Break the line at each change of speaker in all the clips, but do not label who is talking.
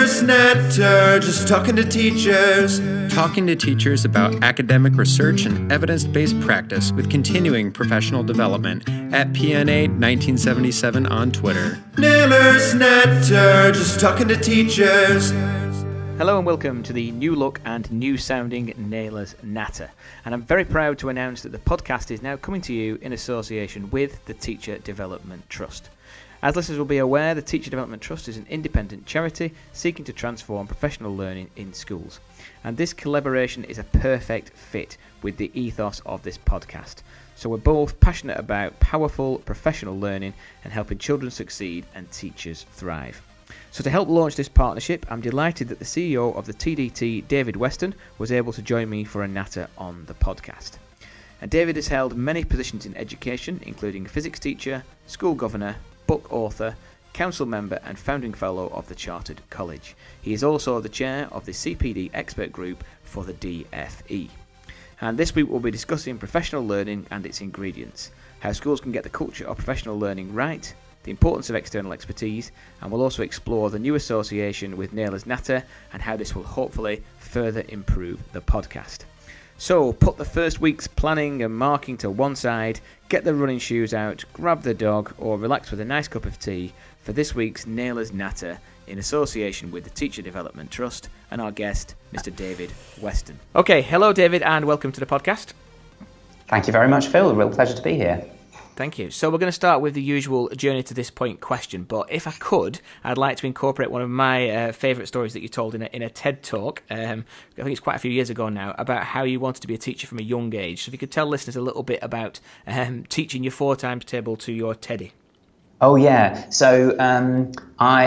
Naylor's Natter, just talking to teachers.
Talking to teachers about academic research and evidence-based practice with continuing professional development at PNA 1977 on Twitter.
Naylor's Natter, just talking to teachers.
Hello and welcome to the new look and new sounding Naylor's Natter. And I'm very proud to announce that the podcast is now coming to you in association with the Teacher Development Trust. As listeners will be aware, the Teacher Development Trust is an independent charity seeking to transform professional learning in schools. And this collaboration is a perfect fit with the ethos of this podcast. So we're both passionate about powerful professional learning and helping children succeed and teachers thrive. So to help launch this partnership, I'm delighted that the CEO of the TDT, David Weston, was able to join me for a natter on the podcast. And David has held many positions in education, including physics teacher, school governor, book author, council member and founding fellow of the Chartered College. He is also the chair of the CPD expert group for the DFE. And this week we'll be discussing professional learning and its ingredients, how schools can get the culture of professional learning right, the importance of external expertise, and we'll also explore the new association with Naylor's Natter and how this will hopefully further improve the podcast. So put the first week's planning and marking to one side, get the running shoes out, grab the dog, or relax with a nice cup of tea for this week's Naylor's Natter in association with the Teacher Development Trust and our guest, Mr. David Weston. Okay, hello David and welcome to the podcast.
Thank you very much, Phil. Real pleasure to be here.
Thank you. So we're going to start with the usual journey to this point question, but if I could, I'd like to incorporate one of my favourite stories that you told in a TED Talk, I think it's quite a few years ago now, about how you wanted to be a teacher from a young age. So if you could tell listeners a little bit about teaching your 4 times table to your Teddy.
Oh yeah, so I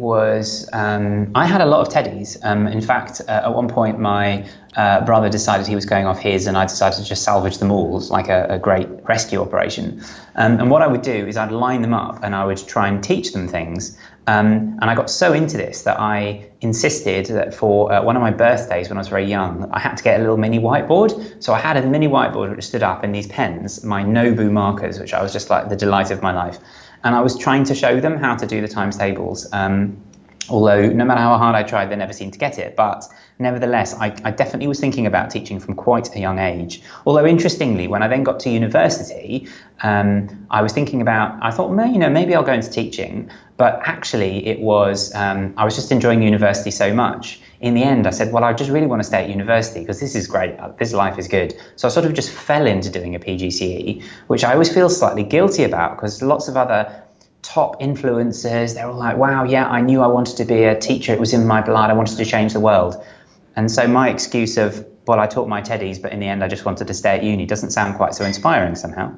had a lot of teddies. In fact, at one point my brother decided he was going off his and I decided to just salvage them all. It's like a great rescue operation. And what I would do is I'd line them up and I would try and teach them things. And I got so into this that I insisted that for one of my birthdays when I was very young, I had to get a little mini whiteboard. So I had a mini whiteboard which stood up in these pens, my Nobu markers, which I was just like the delight of my life. And I was trying to show them how to do the times tables. Although no matter how hard I tried, they never seemed to get it. But nevertheless, I definitely was thinking about teaching from quite a young age. Although interestingly, when I then got to university, I was thinking about, I thought, maybe I'll go into teaching. But actually it was, I was just enjoying university so much. In the end, I said, well, I just really want to stay at university because this is great. This life is good. So I sort of just fell into doing a PGCE, which I always feel slightly guilty about because lots of other top influencers, they're all like, wow, yeah, I knew I wanted to be a teacher. It was in my blood. I wanted to change the world. And so my excuse of, well, I taught my teddies, but in the end, I just wanted to stay at uni doesn't sound quite so inspiring somehow.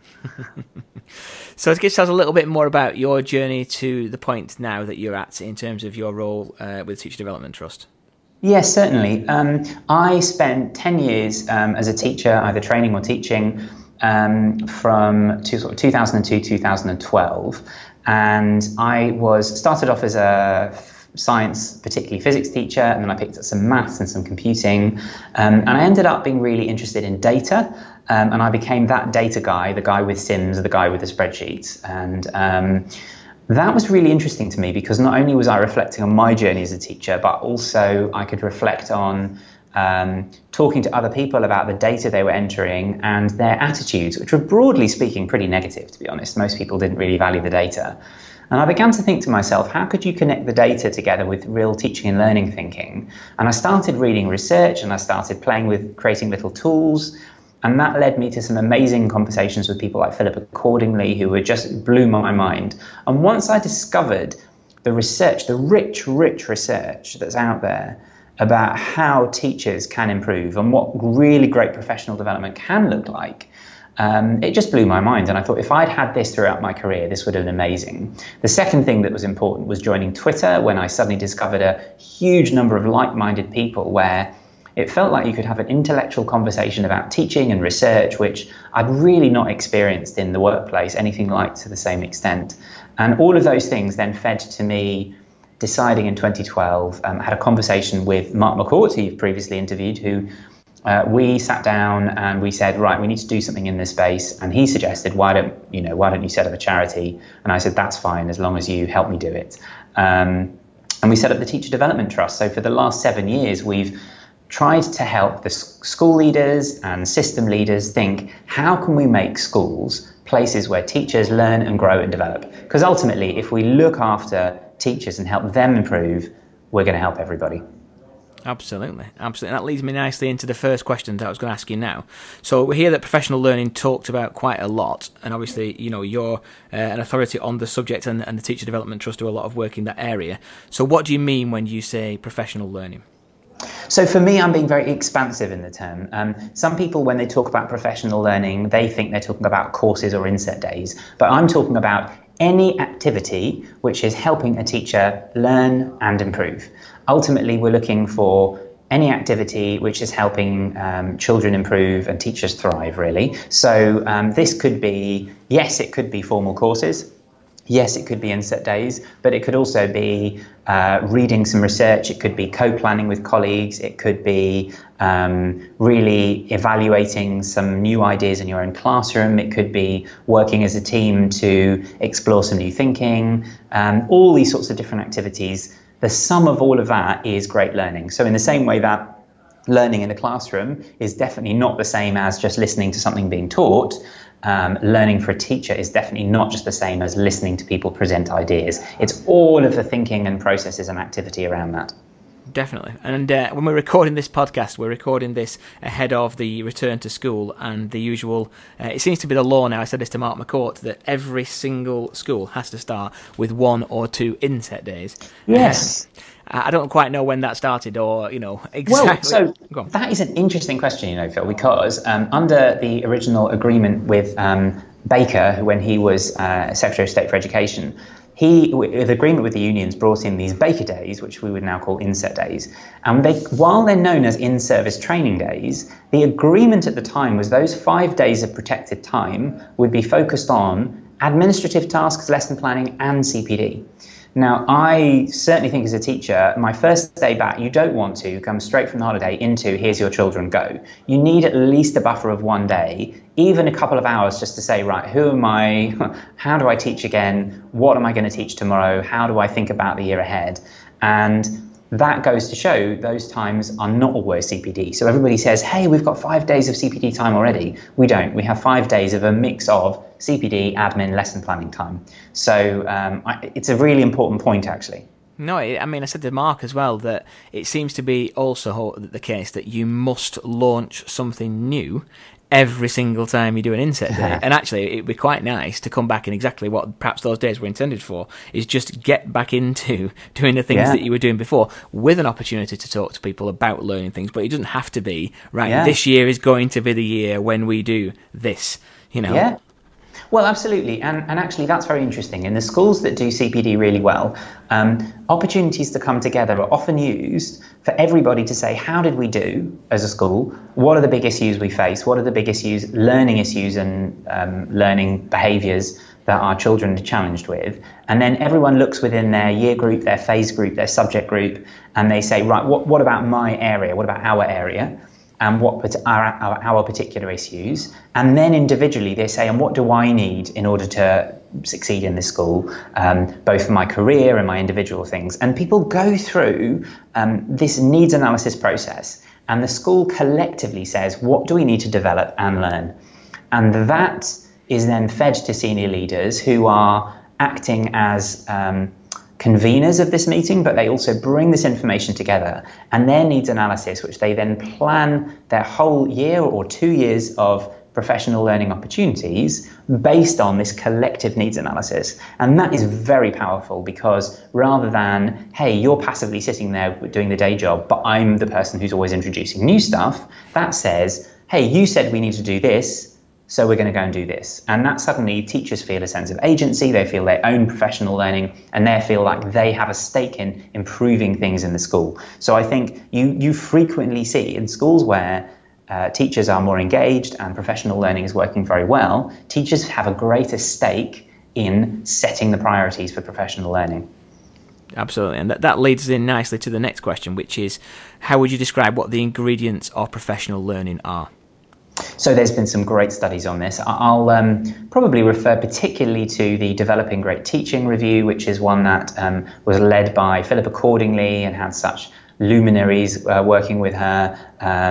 So it gives us a little bit more about your journey to the point now that you're at in terms of your role with the Teacher Development Trust.
Yes, certainly. I spent 10 years as a teacher, either training or teaching, from 2002 2012, and I started off as a science, particularly physics teacher, and then I picked up some maths and some computing, and I ended up being really interested in data, and I became that data guy, the guy with Sims, the guy with the spreadsheets, and that was really interesting to me because not only was I reflecting on my journey as a teacher, but also I could reflect on talking to other people about the data they were entering and their attitudes, which were broadly speaking pretty negative, to be honest. Most people didn't really value the data. And I began to think to myself, how could you connect the data together with real teaching and learning thinking? And I started reading research and I started playing with creating little tools. And that led me to some amazing conversations with people like Philip Accordingly, who just blew my mind. And once I discovered the research, the rich research that's out there about how teachers can improve and what really great professional development can look like, it just blew my mind. And I thought if I'd had this throughout my career, this would have been amazing. The second thing that was important was joining Twitter when I suddenly discovered a huge number of like-minded people where it felt like you could have an intellectual conversation about teaching and research, which I'd really not experienced in the workplace, anything like to the same extent. And all of those things then fed to me deciding in 2012, had a conversation with Mark McCourt, who you've previously interviewed, who we sat down and we said, right, we need to do something in this space. And he suggested, why don't you set up a charity? And I said, that's fine, as long as you help me do it. And we set up the Teacher Development Trust. So for the last 7 years, we've tried to help the school leaders and system leaders think, how can we make schools places where teachers learn and grow and develop? Because ultimately, if we look after teachers and help them improve, we're going to help everybody.
Absolutely. And that leads me nicely into the first question that I was going to ask you now. So we hear that professional learning talked about quite a lot, and obviously, you're an authority on the subject, and the Teacher Development Trust do a lot of work in that area. So what do you mean when you say professional learning?
So for me, I'm being very expansive in the term. Some people, when they talk about professional learning, they think they're talking about courses or inset days, but I'm talking about any activity which is helping a teacher learn and improve. Ultimately, we're looking for any activity which is helping children improve and teachers thrive, really. So this could be, yes, it could be formal courses. Yes, it could be inset days, but it could also be reading some research. It could be co-planning with colleagues. It could be really evaluating some new ideas in your own classroom. It could be working as a team to explore some new thinking, all these sorts of different activities. The sum of all of that is great learning. So in the same way that learning in the classroom is definitely not the same as just listening to something being taught, learning for a teacher is definitely not just the same as listening to people present ideas. It's all of the thinking and processes and activity around that.
Definitely. And when we're recording this podcast, we're recording this ahead of the return to school, and the usual, it seems to be the law now, I said this to Mark McCourt, that every single school has to start with 1 or 2 inset days.
Yes.
I don't quite know when that started, or, exactly.
Well, so that is an interesting question, Phil, because under the original agreement with Baker, when he was Secretary of State for Education, he, with agreement with the unions, brought in these Baker Days, which we would now call inset days. And while they're known as in-service training days, the agreement at the time was those 5 days of protected time would be focused on administrative tasks, lesson planning, and CPD. Now, I certainly think as a teacher, my first day back, you don't want to come straight from the holiday into here's your children, go. You need at least a buffer of 1 day, even a couple of hours just to say, right, who am I? How do I teach again? What am I going to teach tomorrow? How do I think about the year ahead? And that goes to show those times are not always CPD. So everybody says, hey, we've got 5 days of CPD time already. We don't. We have 5 days of a mix of CPD, admin, lesson planning time. So it's a really important point, actually.
No, I said to Mark as well that it seems to be also the case that you must launch something new every single time you do an inset day. And actually, it'd be quite nice to come back in exactly what perhaps those days were intended for, is just get back into doing the things that you were doing before, with an opportunity to talk to people about learning things. But it doesn't have to be, this year is going to be the year when we do this,
Yeah. Well, absolutely. And actually, that's very interesting. In the schools that do CPD really well, opportunities to come together are often used for everybody to say, how did we do as a school? What are the big issues we face? What are the big issues, learning issues and learning behaviours that our children are challenged with? And then everyone looks within their year group, their phase group, their subject group, and they say, right, what about my area? What about our area? And what are our particular issues? And then individually they say, and what do I need in order to succeed in this school, both for my career and my individual things? And people go through this needs analysis process, and the school collectively says, what do we need to develop and learn? And that is then fed to senior leaders who are acting as conveners of this meeting, but they also bring this information together and their needs analysis, which they then plan their whole year or 2 years of professional learning opportunities based on this collective needs analysis. And that is very powerful, because rather than, hey, you're passively sitting there doing the day job, but I'm the person who's always introducing new stuff, that says, hey, you said we need to do this, so we're going to go and do this. And that suddenly teachers feel a sense of agency, they feel their own professional learning, and they feel like they have a stake in improving things in the school. So I think you frequently see in schools where teachers are more engaged and professional learning is working very well, teachers have a greater stake in setting the priorities for professional learning.
Absolutely, and that leads us in nicely to the next question, which is, how would you describe what the ingredients of professional learning are?
So there's been some great studies on this. I'll probably refer particularly to the Developing Great Teaching Review, which is one that was led by Philippa Cordingley and had such luminaries working with her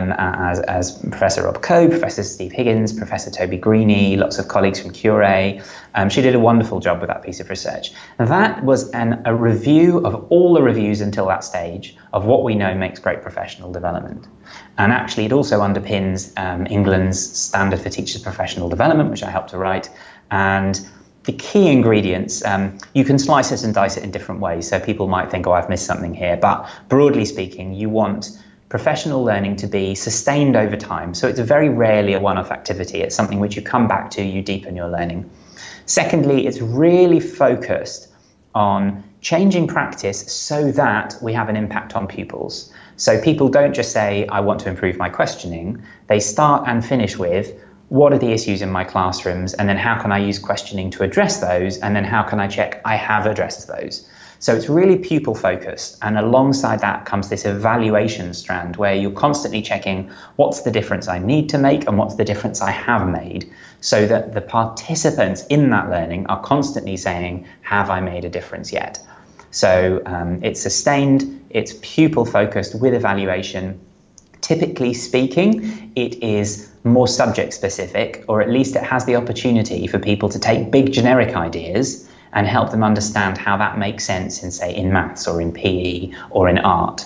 as Professor Rob Coe, Professor Steve Higgins, Professor Toby Greene, lots of colleagues from Cure. She did a wonderful job with that piece of research. That was a review of all the reviews until that stage of what we know makes great professional development. And actually it also underpins England's Standard for Teachers' Professional Development, which I helped to write. And the key ingredients, you can slice it and dice it in different ways. So people might think, oh, I've missed something here. But broadly speaking, you want professional learning to be sustained over time. So it's very rarely a one-off activity. It's something which you come back to, you deepen your learning. Secondly, it's really focused on changing practice so that we have an impact on pupils. So people don't just say, I want to improve my questioning. They start and finish with, what are the issues in my classrooms, and then how can I use questioning to address those, and then how can I check I have addressed those. So it's really pupil focused, and alongside that comes this evaluation strand where you're constantly checking what's the difference I need to make and what's the difference I have made, so that the participants in that learning are constantly saying, have I made a difference yet? So it's sustained, it's pupil focused with evaluation. Typically speaking, it is more subject specific, or at least it has the opportunity for people to take big generic ideas and help them understand how that makes sense in, say, in maths or in PE or in art.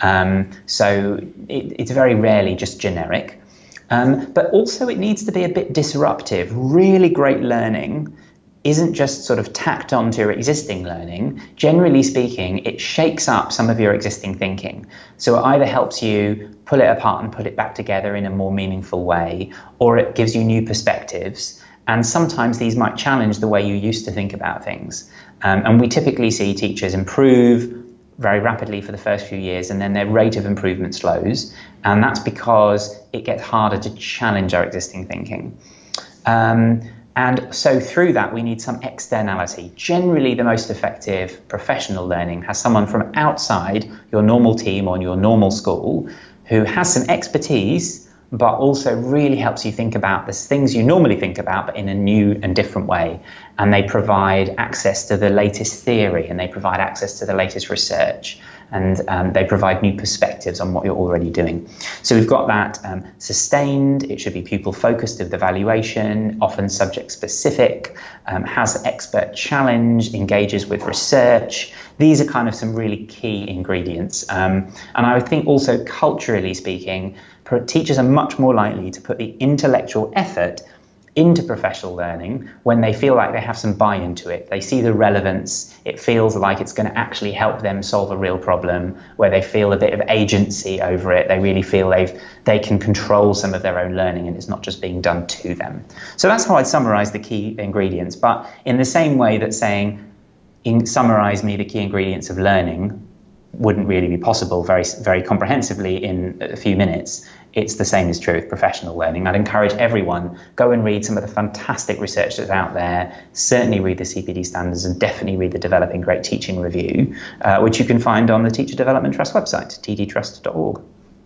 So it's very rarely just generic. But also it needs to be a bit disruptive. Really great learning isn't just sort of tacked onto your existing learning. Generally speaking, it shakes up some of your existing thinking. So it either helps you pull it apart and put it back together in a more meaningful way, or it gives you new perspectives. And sometimes these might challenge the way you used to think about things. And we typically see teachers improve very rapidly for the first few years, and then their rate of improvement slows. And that's because it gets harder to challenge our existing thinking. And so through that, we need some externality. Generally, the most effective professional learning has someone from outside your normal team or your normal school who has some expertise, but also really helps you think about the things you normally think about, but in a new and different way. And they provide access to the latest theory, and they provide access to the latest research, and they provide new perspectives on what you're already doing. So we've got that sustained. It should be pupil focused with evaluation, often subject specific, has expert challenge, engages with research. These are kind of some really key ingredients. And I would think also culturally speaking, teachers are much more likely to put the intellectual effort into professional learning when they feel like they have some buy-in to it. They see the relevance. It feels like it's going to actually help them solve a real problem, where they feel a bit of agency over it. They really feel they can control some of their own learning, and it's not just being done to them. So that's how I'd summarize the key ingredients. But in the same way that saying, summarize me the key ingredients of learning wouldn't really be possible very, very comprehensively in a few minutes, it's the same is true with professional learning. I'd encourage everyone, go and read some of the fantastic research that's out there. Certainly read the CPD standards, and definitely read the Developing Great Teaching Review, which you can find on the Teacher Development Trust website, tdtrust.org.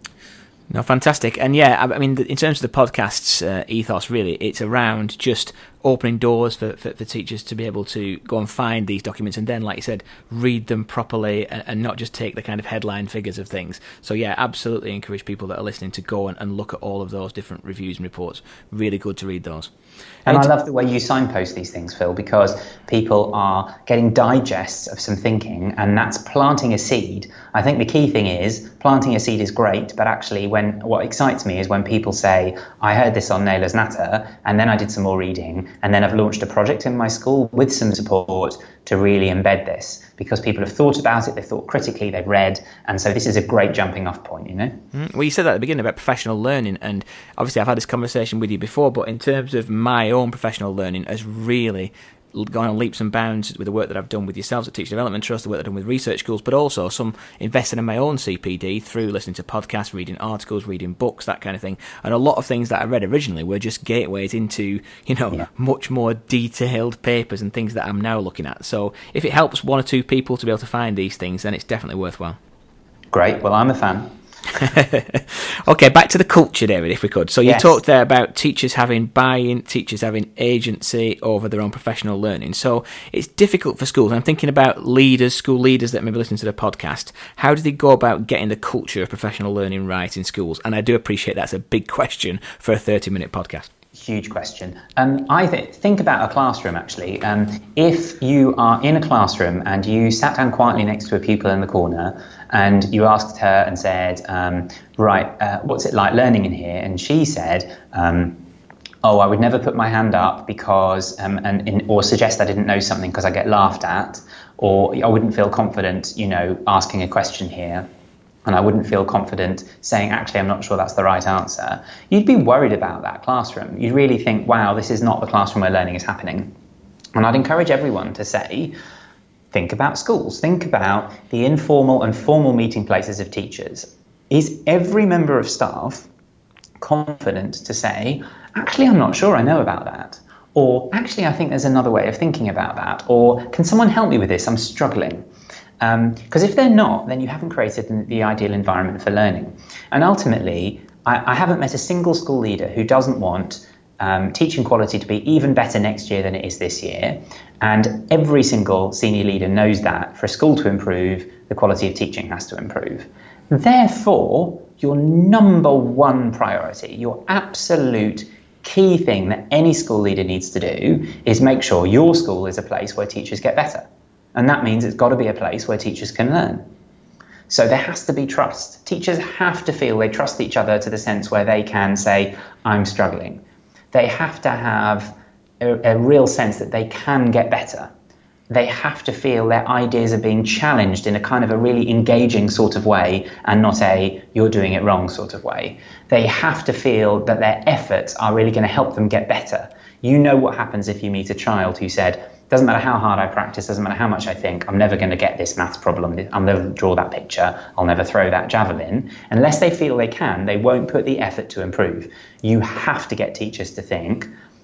No, fantastic. And yeah, I mean, in terms of the podcast's ethos, really, it's around just opening doors for teachers to be able to go and find these documents and then, like you said, read them properly and not just take the kind of headline figures of things. So yeah, absolutely encourage people that are listening to go and look at all of those different reviews and reports. Really good to read those.
And I love the way you signpost these things, Phil, because people are getting digests of some thinking, and that's planting a seed. I think the key thing is planting a seed is great, but actually what excites me is when people say, I heard this on Naylor's Natter, and then I did some more reading, and then I've launched a project in my school with some support to really embed this, because people have thought about it, they've thought critically, they've read, and so this is a great jumping off point, you know?
Well, you said that at the beginning about professional learning, and obviously I've had this conversation with you before, but in terms of my own professional learning has really gone on leaps and bounds with the work that I've done with yourselves at Teacher Development Trust, the work that I've done with research schools, but also some investing in my own CPD through listening to podcasts, reading articles, reading books, that kind of thing. And a lot of things that I read originally were just gateways into, much more detailed papers and things that I'm now looking at. So if it helps one or two people to be able to find these things, then it's definitely worthwhile.
Great. Well, I'm a fan.
Okay, back to the culture, David, if we could. So you
Yes.
talked there about teachers having buy-in, teachers having agency over their own professional learning. So it's difficult for schools. I'm thinking about leaders, school leaders that may be listening to the podcast. How do they go about getting the culture of professional learning right in schools? And I do appreciate that's a big question for a 30-minute podcast.
Huge question. Think about a classroom, actually. If you are in a classroom and you sat down quietly next to a pupil in the corner and you asked her and said, what's it like learning in here? And she said, I would never put my hand up because, or suggest I didn't know something because I get laughed at, or I wouldn't feel confident, asking a question here. And I wouldn't feel confident saying, actually, I'm not sure that's the right answer. You'd be worried about that classroom. You'd really think, wow, this is not the classroom where learning is happening. And I'd encourage everyone to say, think about schools. Think about the informal and formal meeting places of teachers. Is every member of staff confident to say, actually, I'm not sure I know about that? Or actually, I think there's another way of thinking about that. Or can someone help me with this? I'm struggling. Because if they're not, then you haven't created the ideal environment for learning. And ultimately, I haven't met a single school leader who doesn't want teaching quality to be even better next year than it is this year. And every single senior leader knows that for a school to improve, the quality of teaching has to improve. Therefore, your number one priority, your absolute key thing that any school leader needs to do is make sure your school is a place where teachers get better. And that means it's got to be a place where teachers can learn. So there has to be trust. Teachers have to feel they trust each other to the sense where they can say, I'm struggling. They have to have a real sense that they can get better. They have to feel their ideas are being challenged in a kind of a really engaging sort of way and not a you're doing it wrong sort of way. They have to feel that their efforts are really going to help them get better. You know what happens if you meet a child who said, doesn't matter how hard I practice, doesn't matter how much I think, I'm never going to get this maths problem, I'll never draw that picture, I'll never throw that javelin. Unless they feel they can, they won't put the effort to improve. You have to get teachers to think,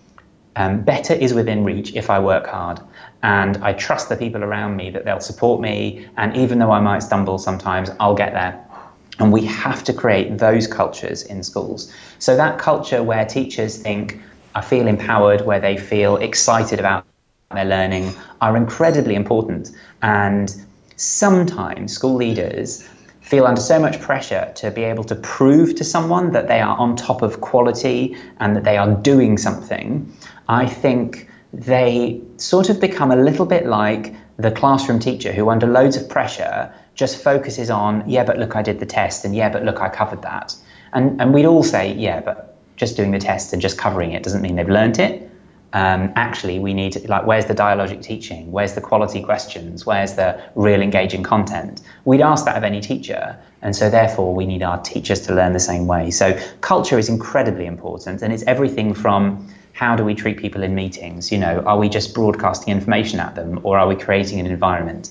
better is within reach if I work hard. And I trust the people around me that they'll support me, and even though I might stumble sometimes, I'll get there. And we have to create those cultures in schools. So that culture where teachers think, I feel empowered, where they feel excited about their learning, are incredibly important. And sometimes school leaders feel under so much pressure to be able to prove to someone that they are on top of quality and that they are doing something. I think they sort of become a little bit like the classroom teacher who under loads of pressure just focuses on, yeah, but look, I did the test, and yeah, but look, I covered that. And we'd all say, yeah, but just doing the test and just covering it doesn't mean they've learnt it. Actually, we need to, where's the dialogic teaching? Where's the quality questions? Where's the real engaging content? We'd ask that of any teacher. And so therefore, we need our teachers to learn the same way. So culture is incredibly important. And it's everything from how do we treat people in meetings? Are we just broadcasting information at them, or are we creating an environment?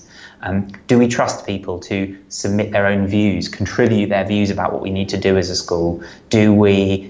Do we trust people to submit their own views, contribute their views about what we need to do as a school? Do we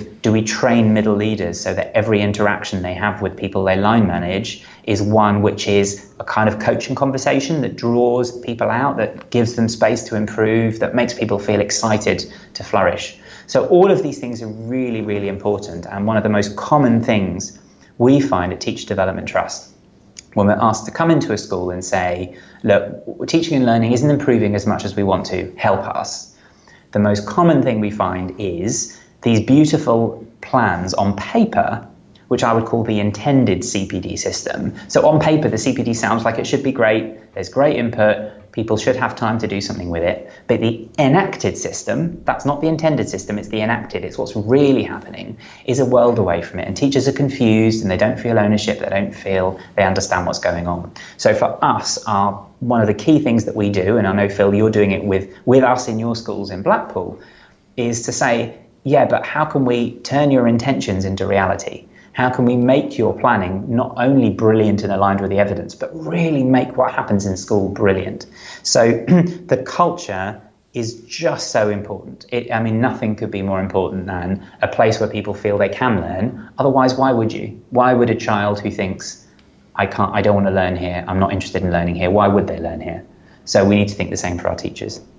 train middle leaders so that every interaction they have with people they line manage is one which is a kind of coaching conversation that draws people out, that gives them space to improve, that makes people feel excited to flourish? So all of these things are really, really important. And one of the most common things we find at Teacher Development Trust, when we're asked to come into a school and say, look, teaching and learning isn't improving as much as we want to, help us. The most common thing we find is these beautiful plans on paper, which I would call the intended CPD system. So on paper, the CPD sounds like it should be great. There's great input. People should have time to do something with it. But the enacted system, that's not the intended system, it's the enacted, it's what's really happening, is a world away from it. And teachers are confused and they don't feel ownership, they don't feel they understand what's going on. So for us, one of the key things that we do, and I know, Phil, you're doing it with us in your schools in Blackpool, is to say, yeah, but how can we turn your intentions into reality? How can we make your planning not only brilliant and aligned with the evidence, but really make what happens in school brilliant? So the culture is just so important. Nothing could be more important than a place where people feel they can learn. Otherwise, why would you? Why would a child who thinks, I don't want to learn here, I'm not interested in learning here, why would they learn here? So we need to think the same for our teachers.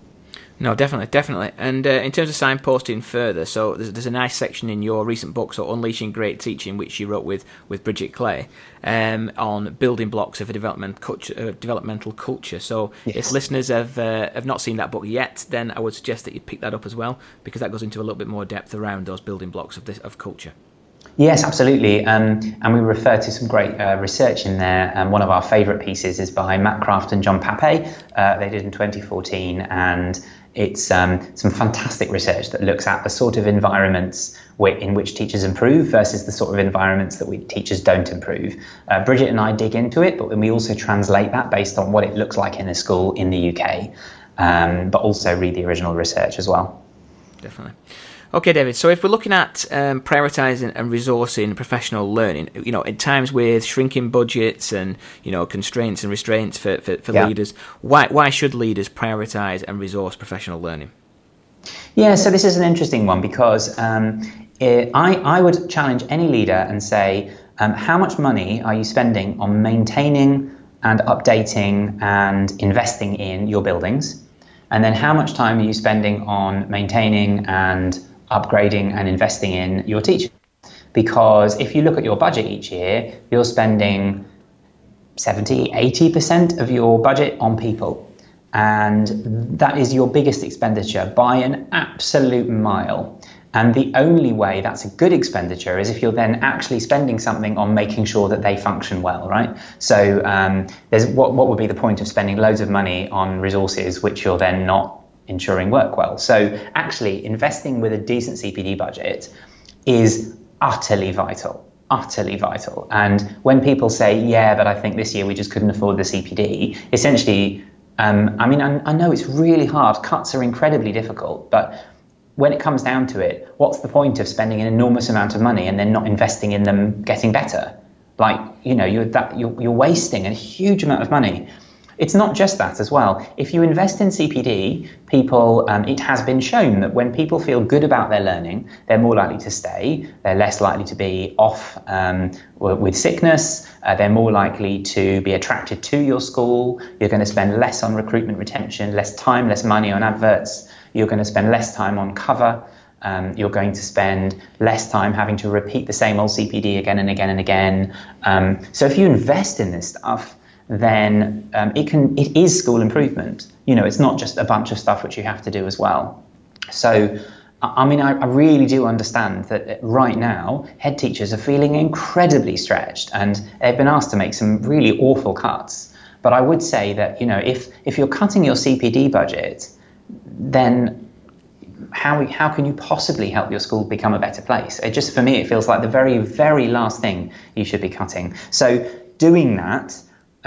No, definitely. And in terms of signposting further, so there's a nice section in your recent book, so Unleashing Great Teaching, which you wrote with Bridget Clay, on building blocks of a developmental culture. So
yes.
If listeners have not seen that book yet, then I would suggest that you pick that up as well, because that goes into a little bit more depth around those building blocks of culture.
Yes, absolutely. And we refer to some great research in there. One of our favourite pieces is by Matt Kraft and John Pape. They did in 2014, and it's some fantastic research that looks at the sort of environments in which teachers improve versus the sort of environments that teachers don't improve. Bridget and I dig into it, but then we also translate that based on what it looks like in a school in the UK, but also read the original research as well.
Definitely. Okay, David, so if we're looking at prioritising and resourcing professional learning, in times with shrinking budgets and, constraints and restraints for leaders, why should leaders prioritise and resource professional learning?
Yeah, so this is an interesting one because I would challenge any leader and say, how much money are you spending on maintaining and updating and investing in your buildings? And then how much time are you spending on maintaining and upgrading and investing in your teachers? Because if you look at your budget each year, you're spending 70-80% of your budget on people. And that is your biggest expenditure by an absolute mile. And the only way that's a good expenditure is if you're then actually spending something on making sure that they function well, right? So there's what would be the point of spending loads of money on resources which you're then not ensuring work well? So actually investing with a decent CPD budget is utterly vital. And when people say, yeah, but I think this year we just couldn't afford the CPD, essentially, I know it's really hard. Cuts are incredibly difficult, but when it comes down to it, what's the point of spending an enormous amount of money and then not investing in them getting better? You're wasting a huge amount of money. It's not just that as well. If you invest in CPD, people, it has been shown that when people feel good about their learning, they're more likely to stay, they're less likely to be off with sickness, they're more likely to be attracted to your school, you're going to spend less on recruitment retention, less time, less money on adverts, you're going to spend less time on cover, you're going to spend less time having to repeat the same old CPD again and again and again. So if you invest in this stuff, then it is school improvement. It's not just a bunch of stuff which you have to do as well. So, I really do understand that right now, head teachers are feeling incredibly stretched and they've been asked to make some really awful cuts. But I would say that, if you're cutting your CPD budget, then how can you possibly help your school become a better place? For me, it feels like the very, very last thing you should be cutting. So doing that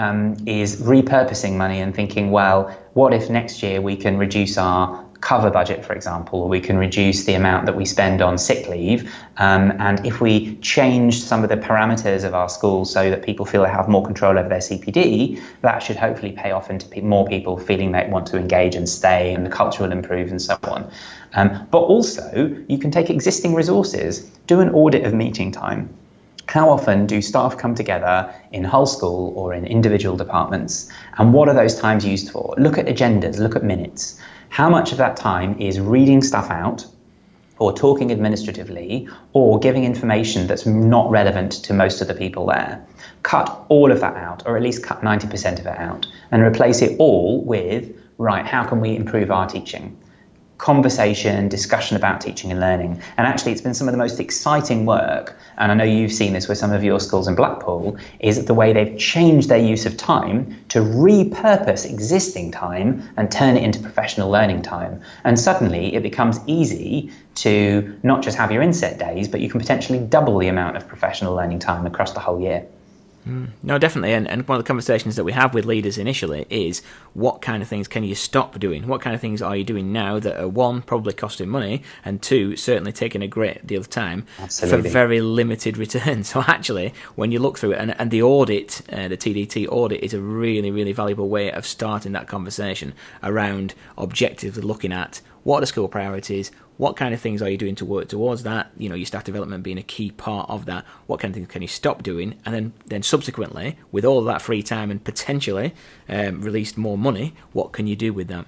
is repurposing money and thinking, well, what if next year we can reduce our cover budget, for example, or we can reduce the amount that we spend on sick leave, and if we change some of the parameters of our schools so that people feel they have more control over their CPD, that should hopefully pay off into more people feeling they want to engage and stay, and the culture will improve and so on. But also, you can take existing resources, do an audit of meeting time. How often do staff come together in whole school or in individual departments? And what are those times used for? Look at agendas, look at minutes. How much of that time is reading stuff out or talking administratively or giving information that's not relevant to most of the people there? Cut all of that out, or at least cut 90% of it out, and replace it all with, right, how can we improve our teaching? Conversation, discussion about teaching and learning. And actually, it's been some of the most exciting work, and I know you've seen this with some of your schools in Blackpool, is the way they've changed their use of time to repurpose existing time and turn it into professional learning time. And suddenly it becomes easy to not just have your inset days, but you can potentially double the amount of professional learning time across the whole year.
No, definitely. And one of the conversations that we have with leaders initially is, what kind of things can you stop doing? What kind of things are you doing now that are, one, probably costing money, and two, certainly taking a great deal of time for very limited return? So actually, when you look through it, and the audit, the TDT audit, is a really, really valuable way of starting that conversation around objectively looking at what are the school priorities, what kind of things are you doing to work towards that, your staff development being a key part of that, what kind of things can you stop doing, and then subsequently, with all of that free time and potentially released more money, what can you do with that?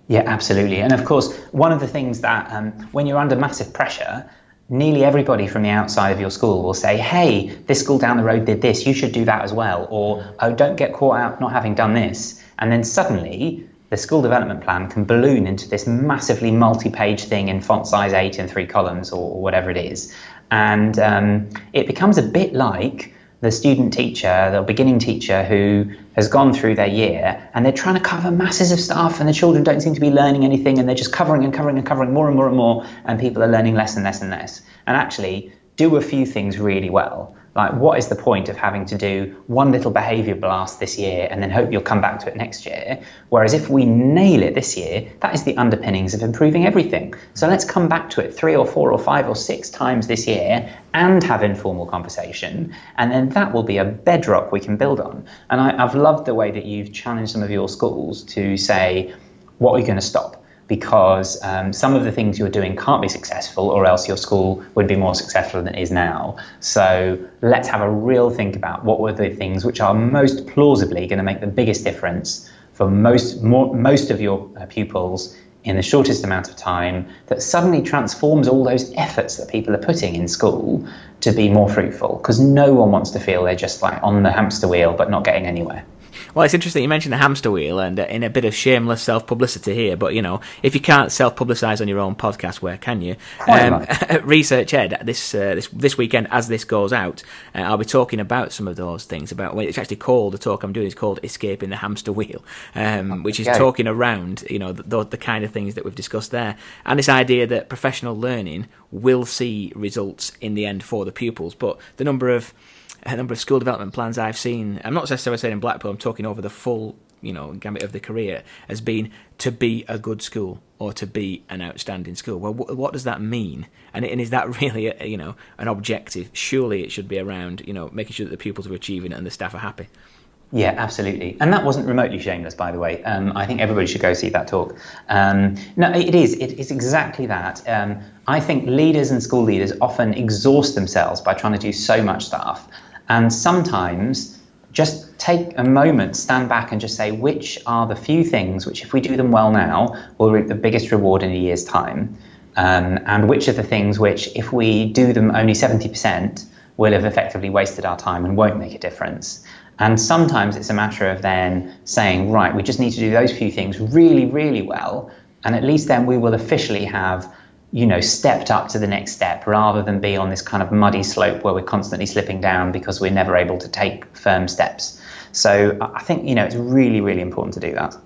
Yeah, absolutely. And of course, one of the things that when you're under massive pressure, nearly everybody from the outside of your school will say, hey, this school down the road did this, you should do that as well. Or, oh, don't get caught out not having done this. And then suddenly the school development plan can balloon into this massively multi-page thing in font size 8 in 3 columns or whatever it is. And it becomes a bit like the student teacher, the beginning teacher who has gone through their year and they're trying to cover masses of stuff and the children don't seem to be learning anything and they're just covering and covering and covering more and more and more, and people are learning less and less and less. And actually do a few things really well. Like, what is the point of having to do one little behaviour blast this year and then hope you'll come back to it next year? Whereas if we nail it this year, that is the underpinnings of improving everything. So let's come back to it 3 or 4 or 5 or 6 times this year and have informal conversation. And then that will be a bedrock we can build on. And I've loved the way that you've challenged some of your schools to say, what are we going to stop? Because some of the things you're doing can't be successful, or else your school would be more successful than it is now. So let's have a real think about what were the things which are most plausibly going to make the biggest difference for most of your pupils in the shortest amount of time, that suddenly transforms all those efforts that people are putting in school to be more fruitful. Because no one wants to feel they're just like on the hamster wheel but not getting anywhere.
Well, it's interesting you mentioned the hamster wheel, and in a bit of shameless self-publicity here, but, you know, if you can't self-publicise on your own podcast, where can you? Research Ed, this weekend, as this goes out, I'll be talking about some of those things. About it's actually called, the talk I'm doing is called Escaping the Hamster Wheel, which is talking around, you know, the kind of things that we've discussed there, and this idea that professional learning will see results in the end for the pupils, but a number of school development plans I've seen, I'm not necessarily saying in Blackpool, I'm talking over the full, you know, gamut of the career, has been to be a good school or to be an outstanding school. Well, what does that mean? And is that really, an objective? Surely it should be around, you know, making sure that the pupils are achieving it and the staff are happy.
Yeah, absolutely. And that wasn't remotely shameless, by the way. I think everybody should go see that talk. No, it is. It's exactly that. I think leaders and school leaders often exhaust themselves by trying to do so much stuff. And sometimes just take a moment, stand back and just say, which are the few things which, if we do them well now, will reap the biggest reward in a year's time? And which are the things which, if we do them only 70%, will have effectively wasted our time and won't make a difference? And sometimes it's a matter of then saying, right, we just need to do those few things really, really well. And at least then we will officially have, you know, stepped up to the next step, rather than be on this kind of muddy slope where we're constantly slipping down because we're never able to take firm steps. So I think, you know, it's really, really important to do that.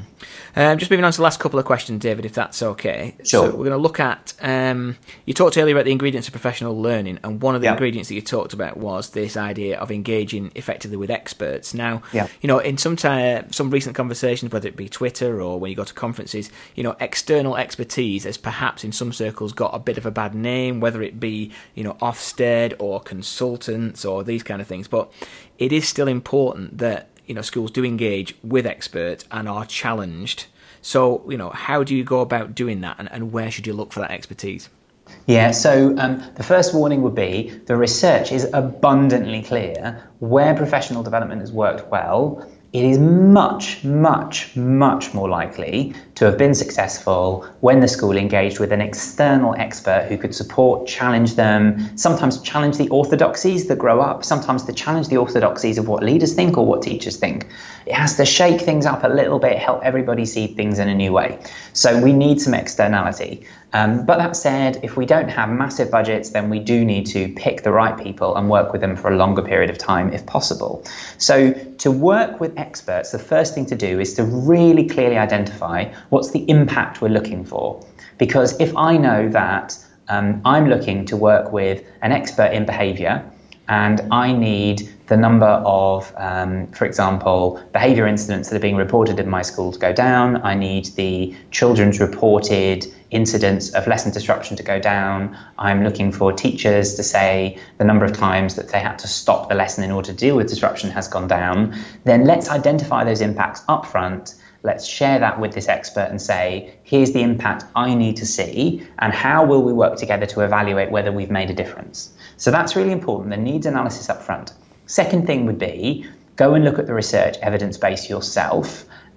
Just moving on to the last couple of questions, David, if that's okay.
Sure.
So we're going to look at, you talked earlier about the ingredients of professional learning, and one of the ingredients that you talked about was this idea of engaging effectively with experts. Now, you know, in some recent conversations, whether it be Twitter or when you go to conferences, you know, external expertise has perhaps in some circles got a bit of a bad name, whether it be, you know, Ofsted or consultants or these kind of things. But it is still important that, you know, schools do engage with experts and are challenged. So, you know, how do you go about doing that, and where should you look for that expertise?
Yeah, so the first warning would be the research is abundantly clear. Where professional development has worked well, it is much, much, much more likely to have been successful when the school engaged with an external expert who could support, challenge them, sometimes challenge the orthodoxies that grow up, sometimes to challenge the orthodoxies of what leaders think or what teachers think. It has to shake things up a little bit, help everybody see things in a new way. So we need some externality. But that said, if we don't have massive budgets, then we do need to pick the right people and work with them for a longer period of time if possible. So to work with experts, the first thing to do is to really clearly identify what's the impact we're looking for. Because if I know that I'm looking to work with an expert in behaviour, and I need the number of, for example, behaviour incidents that are being reported in my school to go down. I need the children's reported incidents of lesson disruption to go down. I'm looking for teachers to say the number of times that they had to stop the lesson in order to deal with disruption has gone down. Then let's identify those impacts up front. Let's share that with this expert and say, here's the impact I need to see, and how will we work together to evaluate whether we've made a difference? So that's really important, the needs analysis up front. Second thing would be, go and look at the research evidence base yourself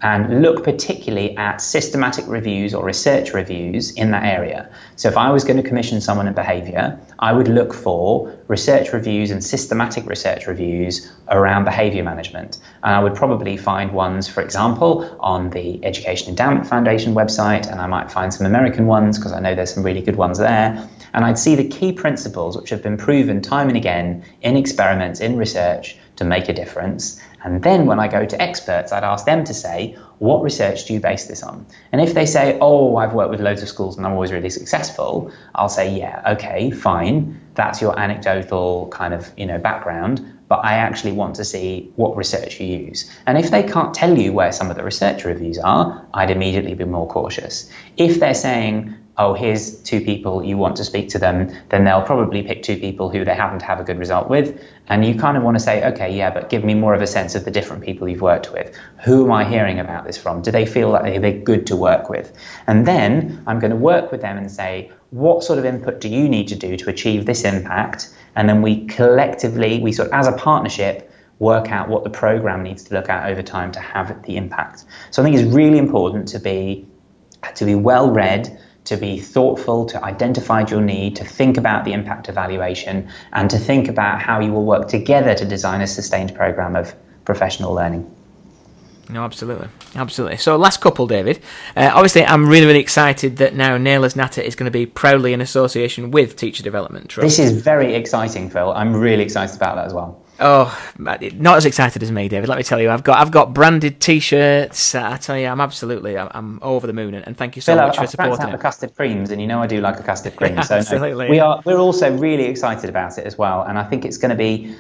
and look particularly at systematic reviews or research reviews in that area. So if I was going to commission someone in behaviour, I would look for research reviews and systematic research reviews around behaviour management. And I would probably find ones, for example, on the Education Endowment Foundation website, and I might find some American ones because I know there's some really good ones there. And I'd see the key principles which have been proven time and again in experiments, in research, to make a difference. And then when I go to experts, I'd ask them to say, what research do you base this on? And if they say, oh, I've worked with loads of schools and I'm always really successful, I'll say, yeah, okay, fine. That's your anecdotal kind of, background. But I actually want to see what research you use. And if they can't tell you where some of the research reviews are, I'd immediately be more cautious. If they're saying, oh, here's 2 people, you want to speak to them, then they'll probably pick 2 people who they happen to have a good result with. And you kind of want to say, okay, yeah, but give me more of a sense of the different people you've worked with. Who am I hearing about this from? Do they feel like they're good to work with? And then I'm going to work with them and say, what sort of input do you need to do to achieve this impact? And then we collectively, as a partnership, work out what the program needs to look at over time to have the impact. So I think it's really important to be well read, to be thoughtful, to identify your need, to think about the impact evaluation, and to think about how you will work together to design a sustained program of professional learning.
No, absolutely. So last couple, David. Obviously, I'm really, really excited that now NAILERS Natter is going to be proudly in association with Teacher Development Trust.
This is very exciting, Phil. I'm really excited about that as well.
Oh, not as excited as me, David. Let me tell you, I've got branded T-shirts. I tell you, I'm over the moon, and thank you so much for supporting it.
The custard creams, and I do like a custard cream.
Yeah,
so
absolutely.
We're also really excited about it as well, and I think it's going to be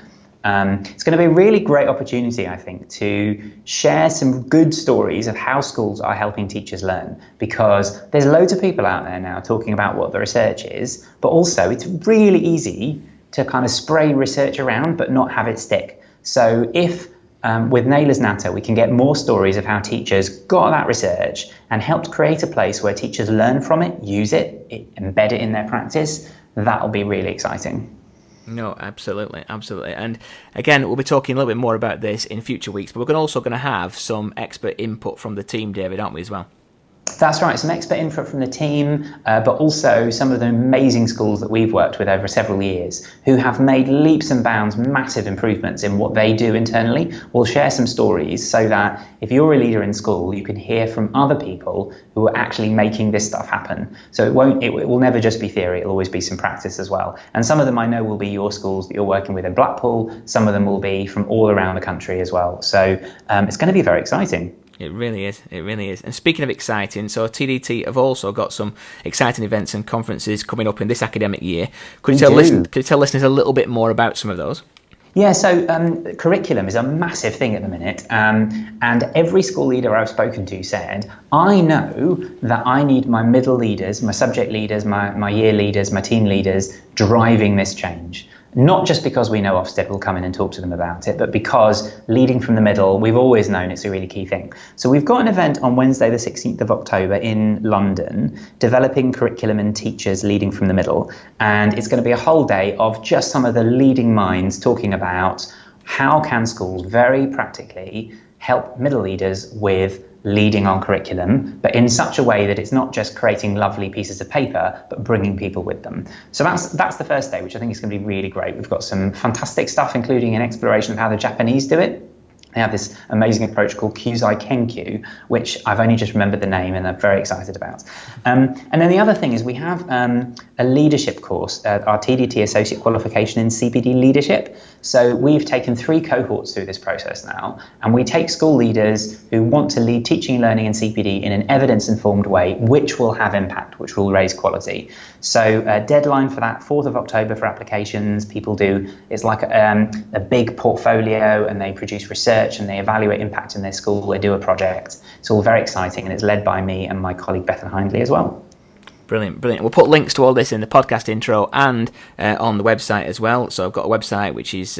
a really great opportunity, I think, to share some good stories of how schools are helping teachers learn, because there's loads of people out there now talking about what the research is, but also it's really easy to kind of spray research around but not have it stick. So if with NAILERS Natter we can get more stories of how teachers got that research and helped create a place where teachers learn from it, use it, embed it in their practice, that'll be really exciting.
No, absolutely. And again, we'll be talking a little bit more about this in future weeks, but we're also going to have some expert input from the team, David, aren't we, as well?
That's right, some expert input from the team, but also some of the amazing schools that we've worked with over several years who have made leaps and bounds, massive improvements in what they do internally. We'll share some stories so that if you're a leader in school, you can hear from other people who are actually making this stuff happen. So it will never just be theory, it'll always be some practice as well. And some of them I know will be your schools that you're working with in Blackpool, some of them will be from all around the country as well. So it's going to be very exciting.
It really is. And speaking of exciting, so TDT have also got some exciting events and conferences coming up in this academic year. Could you tell listeners a little bit more about some of those?
Yeah, so curriculum is a massive thing at the minute, and every school leader I've spoken to said, I know that I need my middle leaders, my subject leaders, my year leaders, my team leaders driving this change. Not just because we know Ofsted will come in and talk to them about it, but because leading from the middle, we've always known it's a really key thing. So we've got an event on Wednesday the 16th of October in London, developing curriculum and teachers leading from the middle. And it's going to be a whole day of just some of the leading minds talking about how can schools very practically help middle leaders with leading on curriculum, but in such a way that it's not just creating lovely pieces of paper, but bringing people with them. So that's the first day, which I think is going to be really great. We've got some fantastic stuff, including an exploration of how the Japanese do it. They have this amazing approach called Kyusai Kenkyu, which I've only just remembered the name and I'm very excited about. And then the other thing is we have a leadership course, our TDT Associate Qualification in CPD Leadership. So we've taken 3 cohorts through this process now, and we take school leaders who want to lead teaching and learning in CPD in an evidence-informed way, which will have impact, which will raise quality. So deadline for that, 4th of October for applications. People it's like a big portfolio, and they produce research and they evaluate impact in their school. They do a project. It's all very exciting, and it's led by me and my colleague Bethan Hindley as well.
Brilliant. We'll put links to all this in the podcast intro and on the website as well. So I've got a website which is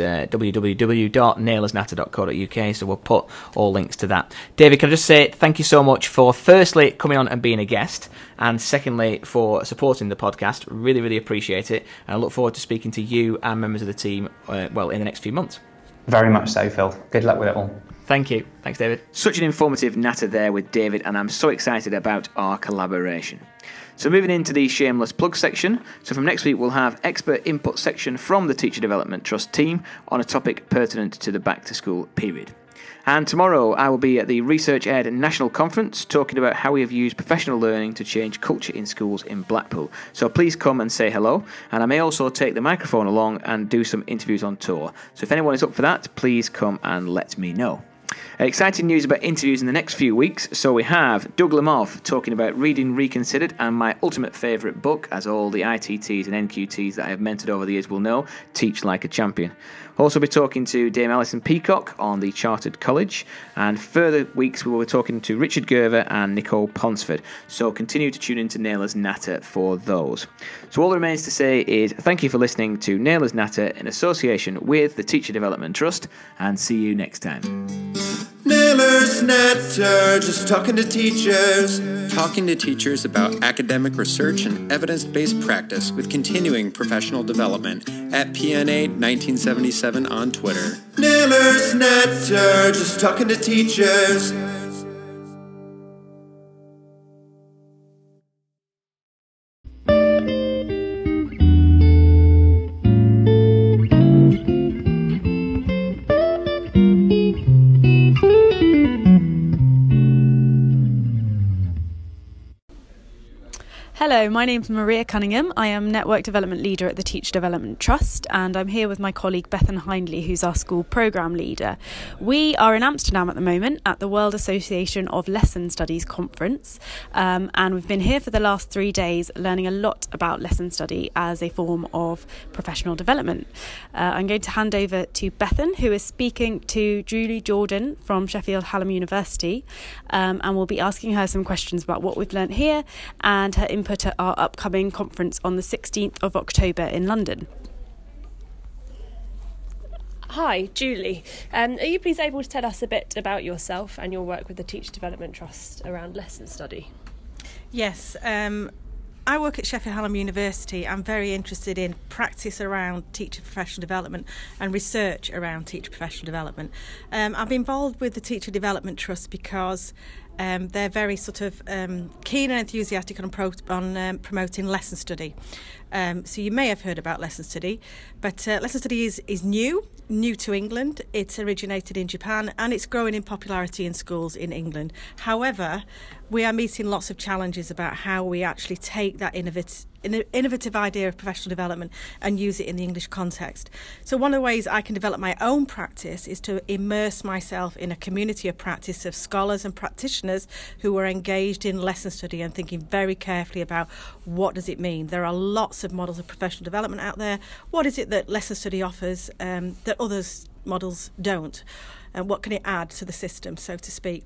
www.nailersnatter.co.uk, so we'll put all links to that. David, can I just say thank you so much for firstly coming on and being a guest, and secondly for supporting the podcast. Really, really appreciate it, and I look forward to speaking to you and members of the team in the next few months.
Very much so, Phil. Good luck with it all.
Thank you. Thanks, David. Such an informative natter there with David, and I'm so excited about our collaboration. So moving into the shameless plug section. So from next week, we'll have expert input section from the Teacher Development Trust team on a topic pertinent to the back to school period. And tomorrow I will be at the Research Ed National Conference talking about how we have used professional learning to change culture in schools in Blackpool. So please come and say hello. And I may also take the microphone along and do some interviews on tour. So if anyone is up for that, please come and let me know. Exciting news about interviews in the next few weeks. So we have Doug Lemov talking about Reading Reconsidered and my ultimate favourite book, as all the ITTs and NQTs that I have mentored over the years will know, Teach Like a Champion. We'll also be talking to Dame Alison Peacock on the Chartered College, and further weeks we will be talking to Richard Gerver and Nicole Ponsford. So continue to tune into Naylor's Natter for those. So all that remains to say is thank you for listening to Naylor's Natter in association with the Teacher Development Trust, and see you next time.
Naylor's Natter, just talking to teachers.
Talking to teachers about academic research and evidence-based practice with continuing professional development at PNA 1977 on Twitter.
Naylor's Natter, just talking to teachers.
Hello, my name's Maria Cunningham. I am Network Development Leader at the Teacher Development Trust, and I'm here with my colleague Bethan Hindley, who's our School Programme Leader. We are in Amsterdam at the moment at the World Association of Lesson Studies Conference, and we've been here for the last 3 days learning a lot about lesson study as a form of professional development. I'm going to hand over to Bethan, who is speaking to Julie Jordan from Sheffield Hallam University, and we'll be asking her some questions about what we've learnt here and her input at our upcoming conference on the 16th of October in London.
Hi, Julie. Are you please able to tell us a bit about yourself and your work with the Teacher Development Trust around lesson study?
Yes, I work at Sheffield Hallam University. I'm very interested in practice around teacher professional development and research around teacher professional development. I'm involved with the Teacher Development Trust because they're very sort of keen and enthusiastic on promoting lesson study. So you may have heard about lesson study, but lesson study is new to England. It's originated in Japan and it's growing in popularity in schools in England. However, we are meeting lots of challenges about how we actually take that innovative idea of professional development and use it in the English context. So one of the ways I can develop my own practice is to immerse myself in a community of practice of scholars and practitioners who are engaged in lesson study and thinking very carefully about what does it mean. There are lots of models of professional development out there. What is it that lesson study offers that others models don't? And what can it add to the system, so to speak?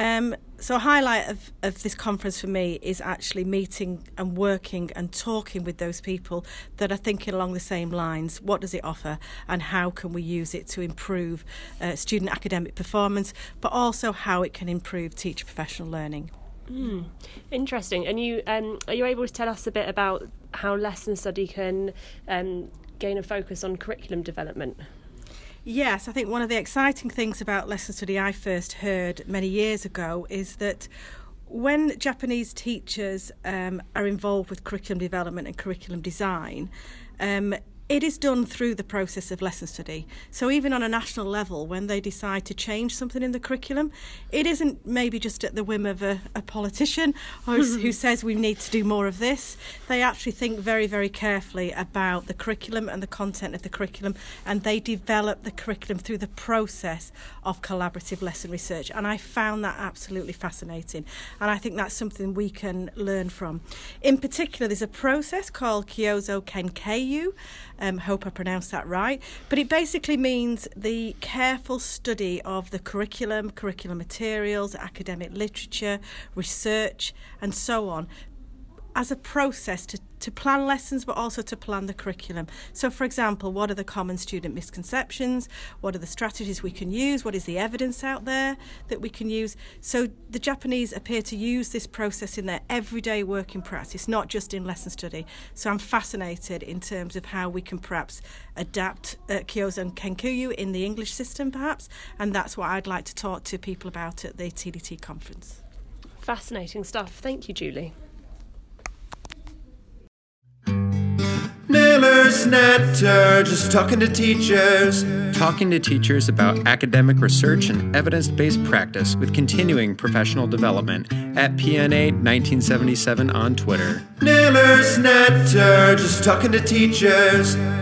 So a highlight of this conference for me is actually meeting and working and talking with those people that are thinking along the same lines. What does it offer and how can we use it to improve student academic performance, but also how it can improve teacher professional learning?
Interesting. And you are you able to tell us a bit about how lesson study can gain a focus on curriculum development?
Yes, I think one of the exciting things about lesson study I first heard many years ago is that when Japanese teachers are involved with curriculum development and curriculum design, it is done through the process of lesson study. So even on a national level, when they decide to change something in the curriculum, it isn't maybe just at the whim of a politician who says we need to do more of this. They actually think very, very carefully about the curriculum and the content of the curriculum, and they develop the curriculum through the process of collaborative lesson research. And I found that absolutely fascinating. And I think that's something we can learn from. In particular, there's a process called Kyozo Kenkeiyu. Hope I pronounced that right. But it basically means the careful study of the curriculum materials, academic literature, research, and so on, as a process to plan lessons, but also to plan the curriculum. So, for example, what are the common student misconceptions? What are the strategies we can use? What is the evidence out there that we can use? So the Japanese appear to use this process in their everyday working practice, not just in lesson study. So I'm fascinated in terms of how we can perhaps adapt Kyozen Kenkuyu in the English system, perhaps, and that's what I'd like to talk to people about at the TDT conference.
Fascinating stuff. Thank you, Julie.
Nailers Netter, just talking to teachers.
Talking to teachers about academic research and evidence-based practice with continuing professional development at PNA 1977 on Twitter.
Nailers Netter, just talking to teachers.